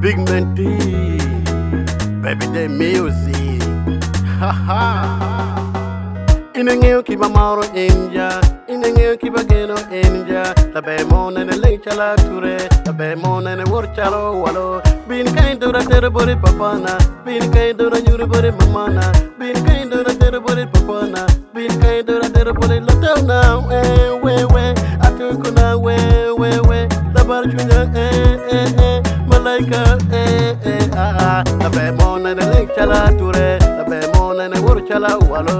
Big Menti, baby the music. Ha ha. Inengeo kiba maro inja, inengeo kiba geno inja. La bemone ne lenchala ture, la bemone ne worchalo walo. Bin kain dura tere bori papana, bin kain dura nyuri bori mamana, bin kain dura tere bori papana, bin kain dura tere bori latona. We, atukuna we. La barchunya malaika la bemone ne lenchala ture, la bemone ne worchala walo.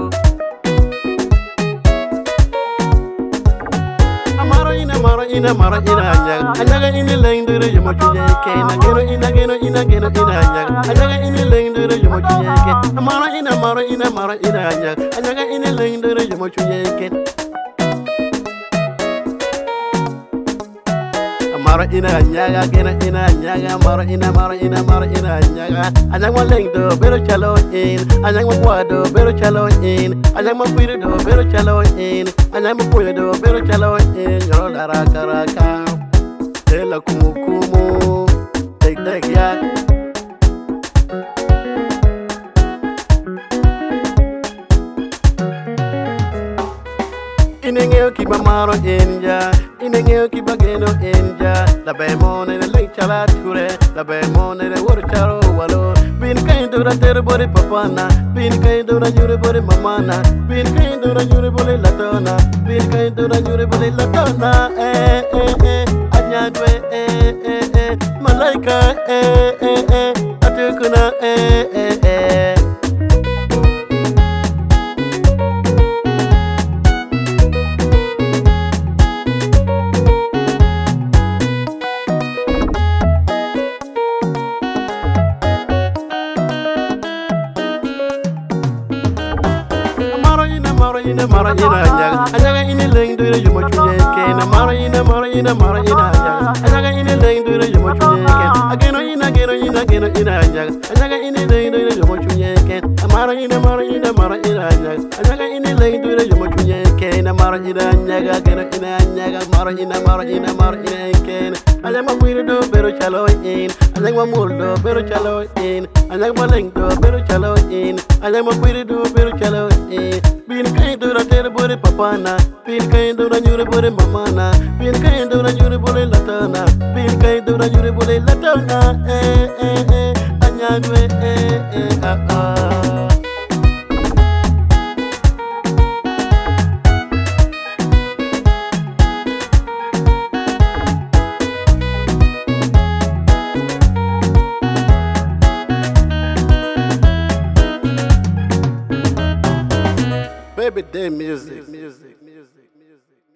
Mara ina anyaga ini lengdure yomo chujeke na geno ina anyaga anyaga ini lengdure yomo chujeke mara ina anyaga ini lengdure yomo chujeke mara ina anyaga gena ina anyaga mara ina anyaga anyaga lengdo bero chalo in anyaga kwado bero chalo in anyaga puido do bero chalo in anyaga puido do bero chalo in yoro daraka tela kumu tek ya inengeo kiba maro inja inengeo kiba geno inja la bemone ne lenchala ture la bemone ne worcharo walo bin kain dura tere bori papana bin kain dura nyure bori mamana bin kain dura nyure bori latona bin kain dura nyure bori latona anyadwe malaika atukuna mara ina anyaga ini lengdure yomo chujeke na mara ina anyaga ini lengdure yomo chujeke ageno ina anyaga ini lengdure yomo chujeke mara ina anyaga ini lengdure yomo chujeke na mara ina anyaga ageno ina anyaga mara ina ken anyaga puido do bero chalo in anyaga muldo bero chalo in anyaga lengdo bero chalo in anyaga puido do bero chalo in bin kain dura tere bori papana bin kain dura nyure bori mamana bin kain dura nyure bori latana bin kain dura nyure bori latana anyadwe baby, damn music.